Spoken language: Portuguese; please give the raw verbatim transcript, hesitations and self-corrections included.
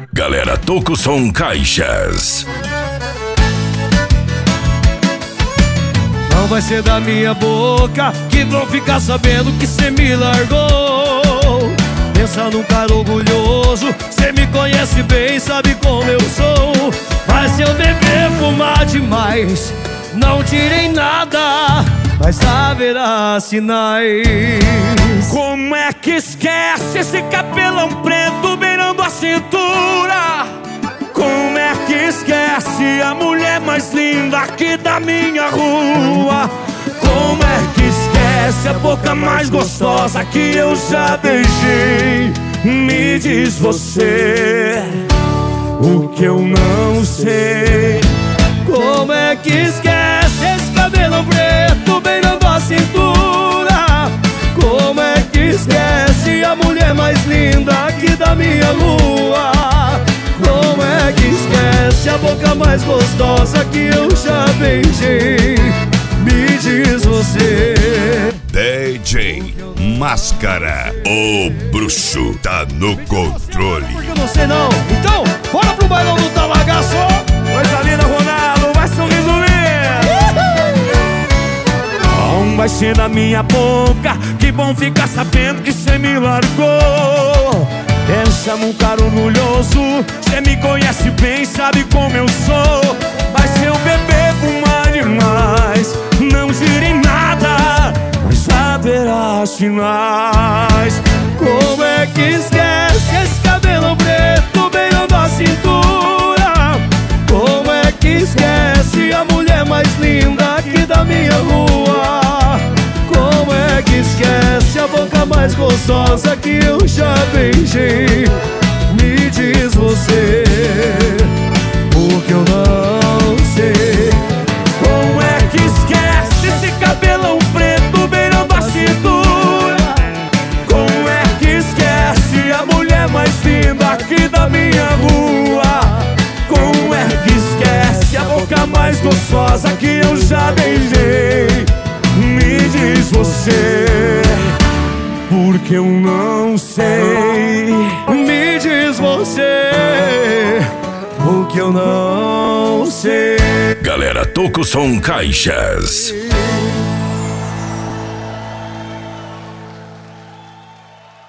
Galera, Toco Som Caixas. Não vai ser da minha boca que vão ficar sabendo que cê me largou. Pensa num cara orgulhoso, cê me conhece bem, sabe como eu sou. Mas se eu beber, fumar demais, não tirei nada, mas haverá sinais. Como é que esquece esse cabelão preto beirando a cintura? Como é que esquece a mulher mais linda aqui da minha rua? Como é que esquece a boca mais gostosa que eu já beijei? Me diz você o que eu não sei. Como é que esquece esse cabelo preto beirando a cintura? Como é que esquece a mulher mais linda aqui da minha rua? Como é que esquece a boca mais gostosa que eu já beijei? Me diz você. D J Máscara, o bruxo tá no controle. Porque eu não sei não. Então, bora pro bailão do Talagaço. Coisa linda, Ronaldo, vai sorriso lindo. Não vai ser da minha boca que bom ficar sabendo que cê me largou. Pensa num cara orgulhoso, cê me conhece bem, sabe como eu sou. Mas se eu beber, fumar demais, não direi nada, mas haverá sinais. Como é que esquece esse cabelo preto beirando a cintura? Como é que esquece a mulher mais linda aqui da minha rua? Como é que esquece a boca mais gostosa que eu já beijei? Me diz você, porque eu não sei. Como é que esquece esse cabelão preto beirando a cintura? Como é que esquece a mulher mais linda aqui da minha rua? Como é que esquece a boca mais gostosa que eu já beijei? Me diz você, porque eu não sei. Me diz você, porque eu não sei. Galera, Toco Som Caixas.